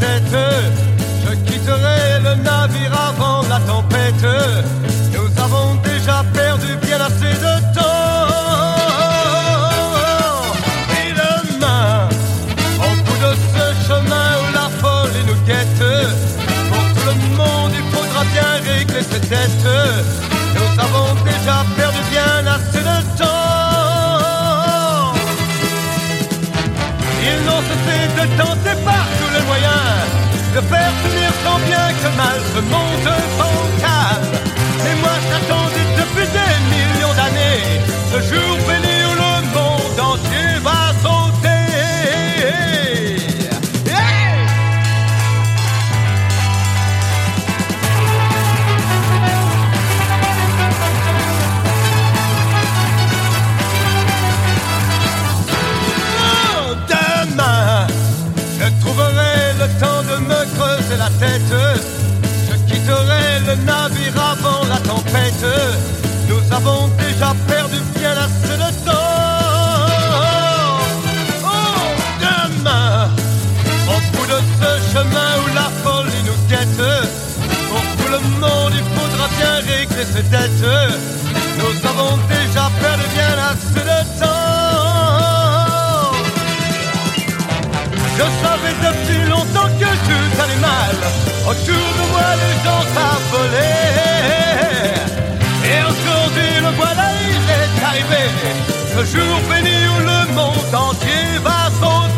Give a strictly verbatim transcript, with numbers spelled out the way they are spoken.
tête. Je quitterai le navire avant la tempête. Nous avons déjà perdu bien assez de temps. Et demain, au bout de ce chemin où la folie nous guette, pour tout le monde il faudra bien régler ses dettes. Nous avons déjà perdu bien assez de temps. Ils n'ont cessé de tenter par tous les moyens de faire tenir tant bien que mal ce monde sans calme. Et moi j'attendais depuis des millions d'années ce jour béni où le monde entier va sauter. Hey! Oh, demain, je trouverai le temps de me creuser la tête. Je quitterai le navire avant la tempête. Nous avons déjà perdu bien assez de temps. Oh, demain, au bout de ce chemin où la folie nous guette, pour tout le monde il faudra bien régler ses dettes. Nous avons déjà perdu bien assez de temps. Je savais depuis longtemps que tout allait mal. Autour de moi les gens s'affolaient. Et aujourd'hui le voilà il est arrivé, ce jour béni où le monde entier va sauter.